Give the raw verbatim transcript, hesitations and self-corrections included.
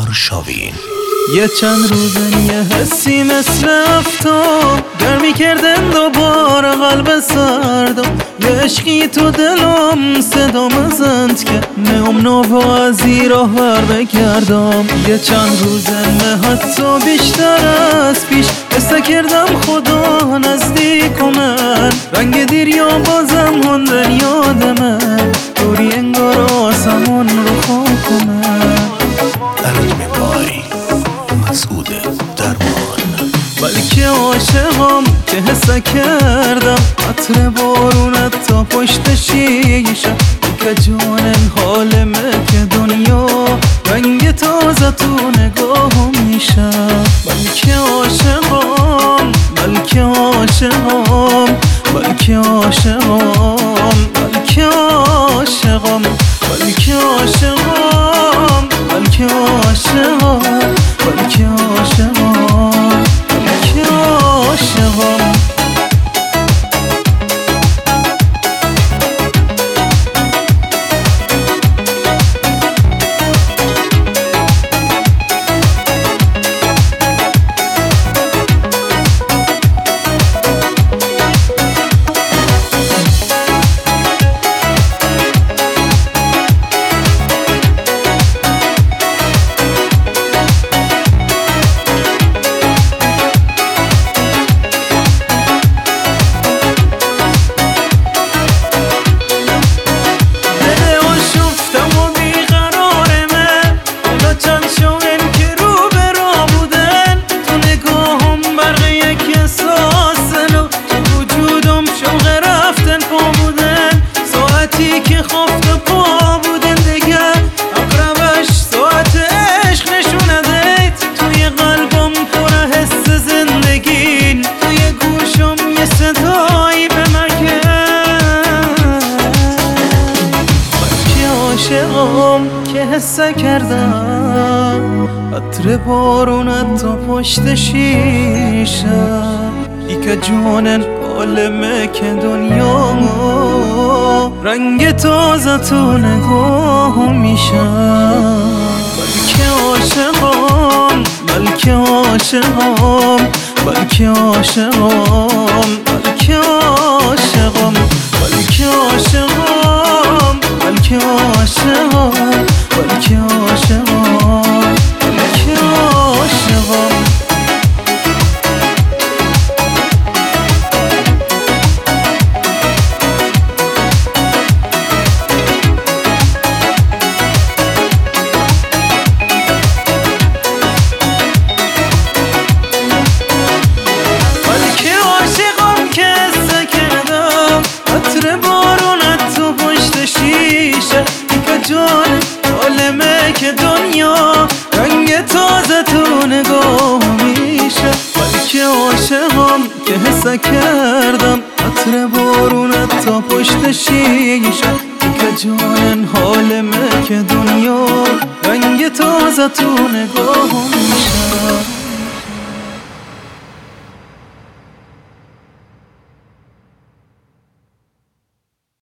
آرشاوین. یه چند روزن یه حسی مثل افتاد گرمی کردن دوباره قلب سردم، یه عشقی تو دلم صدا مزند که نام نو از این راه بر بگردم. یه چند روزن نه حتی بیشتر از پیش حس کردم خدا نزدیک من، رنگ دریا بازم هندن یاد من، دوری انگار آسمون رو خاک من. علم بای مسعود درمان. بلکه عاشقم که حس کردم عطر بارونت تا پشت شیشه، که جانن حالمه که دنیا رنگ تازه تو نگاهم میشه. بلکه عاشقم بلکه عاشقم بلکه عاشقم بلکه عاشقم بلکه عاشقم بلکه عاشقم بلکه عاشقم بلکه عاشقم. که حس کردم عطر بارونت تا پشت شیشه، ای که جانن عالمه که دنیا رنگ تازه تو نگاه میشه. بلکه عاشقم بلکه عاشقم بلکه عاشقم بلکه عاشقم بلکه عاشقم بلکه عاشقم بلکه عاشقم بلکه عاشقم. بلکه عاشقم که حس کردم عطر بارونت تو پشت شیشه، جان عالمه که دنیا رنگ تازه تو نگاه میشه. بلکه عاشقم که حس کردم عطر بارونت تا پشت شیشه، که جان حالمه که دنیا رنگ تازه تو نگاه میشه.